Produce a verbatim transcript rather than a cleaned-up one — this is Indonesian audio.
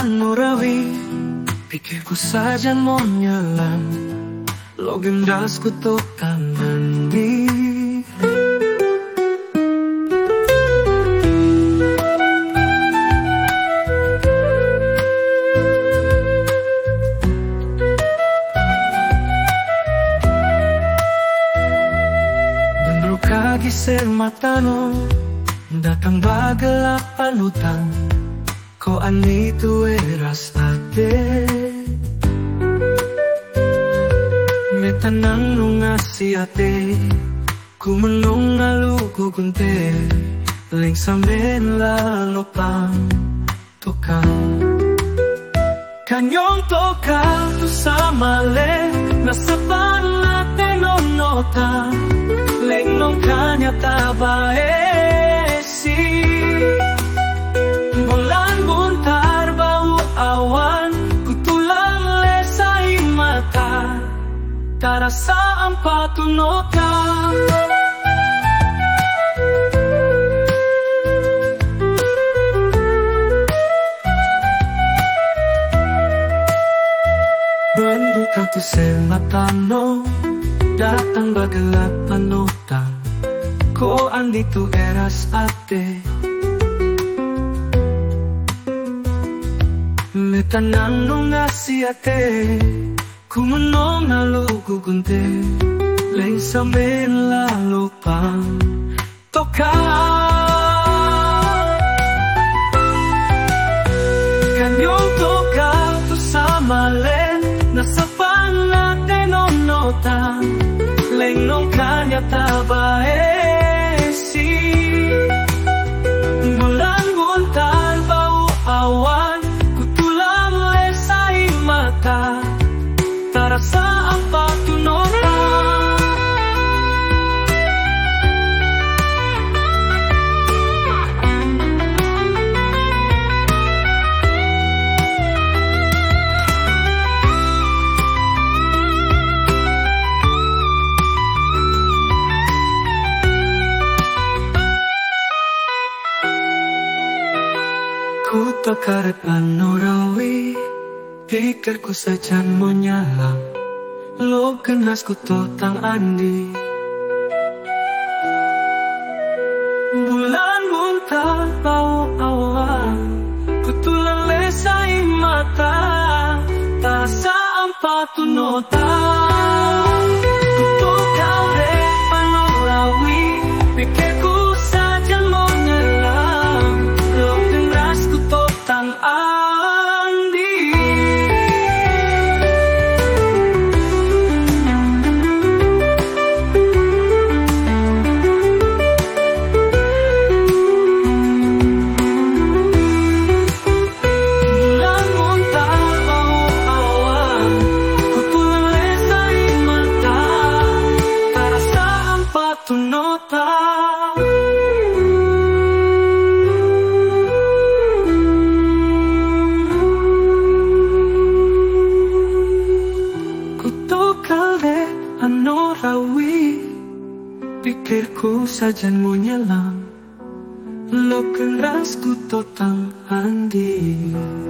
Nurawi, pikirku saja mau nyelam, login dasku tokan mandi. Benro kaki sermatano, datang bagelap panutan. Ko ani tu eras ate metanang nung ngasih ate ku menung ngalu ku kunte ling samen lalopang tokang kanyong tokang tu sama le nasapan ate nonota ling nong kanya tabae si bulan buntar bau awan kutulang lesai mata tarasa ang patunota Benduka tu sematano datang bagelap panotang ko andi tu eras ate metanang nung ngasih ate ku menong nalu ku kunte leng samen lalu pang toka kanyong toka tu sama len nasapan natin nonota leng nong kanya tabae si bulan guntan bau awan tarasa ang patunota ku takarat Nurawi, pikirku saja mau nyalam, lo kenasku totang andi. Bulan muntah bau awan, kutulang lesai mata, tasa empat nota. Kutu kau repa Nurawi, pikirku saja mau nyalam, lo kenasku totang andi. Nurawi, pikirku saja mau nyelam, lo kerasku totang andi.